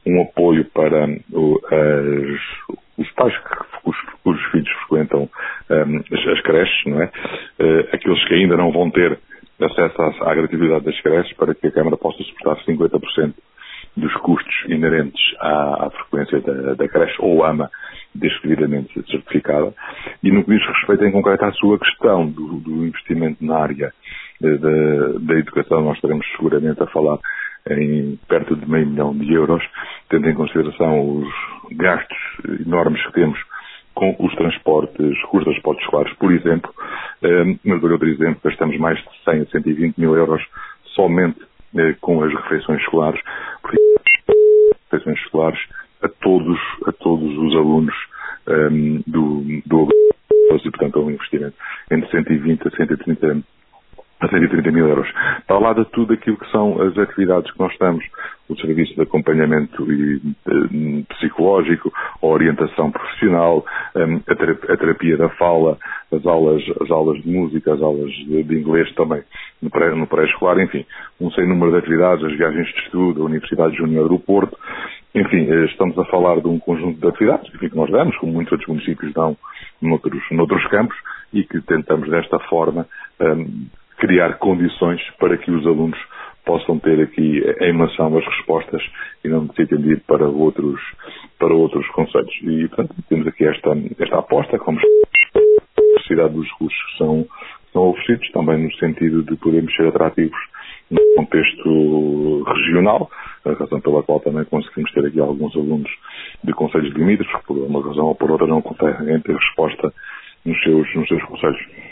um apoio para os pais cujos filhos frequentam as creches, não é? Aqueles que ainda não vão ter acesso à gratuidade das creches, para que a Câmara possa suportar 50% dos custos inerentes à frequência da creche ou AMA, desde que devidamente certificada. E no que diz respeito em concreto à sua questão do investimento na área da educação, nós estaremos seguramente a falar em perto de €500 milhões, tendo em consideração os gastos enormes que temos com os transportes escolares, por exemplo. Mas dou outro exemplo, gastamos mais de 100 a 120 mil euros somente com as refeições escolares, a todos os alunos do e, portanto, é um investimento entre 120 a 130 mil euros. Para lá de tudo aquilo que são as atividades que nós estamos, o serviço de acompanhamento psicológico, a orientação profissional, a terapia da fala, as aulas de música, as aulas de inglês também no pré-escolar, enfim, um sem número de atividades, as viagens de estudo, a Universidade Júnior do Porto, enfim, estamos a falar de um conjunto de atividades que nós damos, como muitos outros municípios dão noutros campos, e que tentamos desta forma criar condições para que os alunos possam ter aqui em mação as respostas e não necessitem de ir para outros concelhos. E, portanto, temos aqui esta aposta, como a necessidade dos recursos que são oferecidos, também no sentido de podermos ser atrativos no contexto regional, a razão pela qual também conseguimos ter aqui alguns alunos de concelhos limítrofes, por uma razão ou por outra não conseguem ter resposta nos seus concelhos.